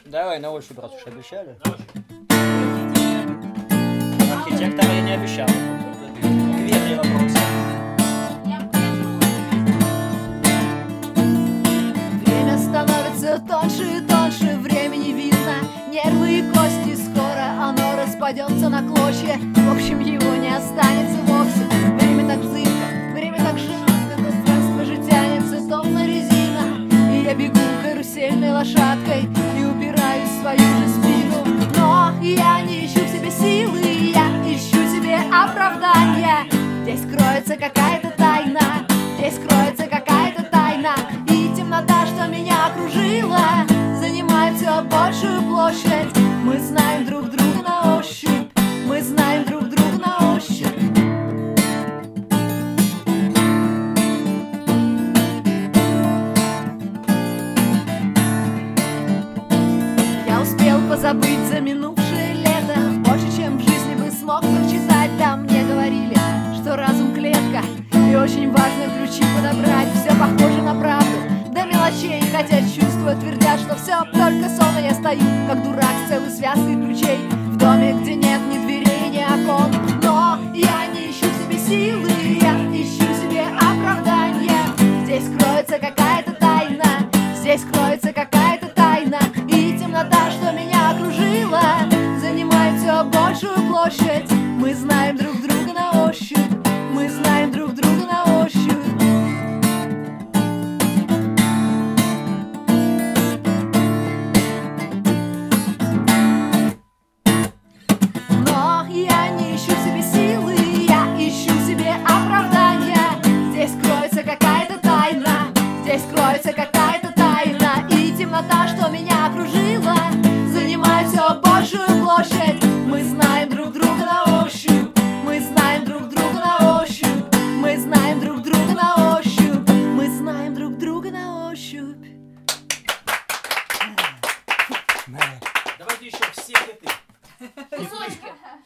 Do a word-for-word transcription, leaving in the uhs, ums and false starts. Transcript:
Давай на ощупь, раз уж обещали. На ощупь. Архитектора я не обещал. Верный вопрос. Время становится тоньше и тоньше, времени видно, нервы и кости. Скоро оно распадется на клочья, в общем его не останется вовсе. Время так зыбко, время так жестко, пространство же тянется словно резина. И я бегу карусельной лошадкой и упираюсь в свою же спину. Но я не ищу в себе силы, я ищу себе оправдания. Здесь кроется какая-то тайна, здесь кроется какая-то тайна. И темнота, что меня окружила, занимает все большую площадь. Мы знаем друг друга на ощупь, мы знаем друг друга на ощупь. Я успел позабыть за минувшее лето больше, чем в жизни бы смог прочитать. Там мне говорили, что разум клетка, и очень важно ключи подобрать. Все похоже на правду, до мелочей, хотя чувства твердят, что все только сон. И я стою, как дурак, с целой связкой ключей в доме, где нет ни дверей, ни окон. Но я не ищу в себе силы, я ищу себе оправдания. Здесь кроется какая-то тайна, здесь кроется какая-то тайна. И темнота, что меня окружила, занимает все большую площадь. Мы знаем друг друга на ощупь, мы знаем друг друга на ощупь. Но я не ищу в себе силы, я ищу себе оправдания. Здесь кроется какая-то тайна, здесь кроется какая-то тайна. И темнота, что меня окружила, занимает все большую площадь. Мы знаем друг друга на ощупь, мы знаем друг друга на ощупь, мы знаем друг друга на ощупь, мы знаем друг друга на ощупь. Давайте еще все хиты. Кусочки.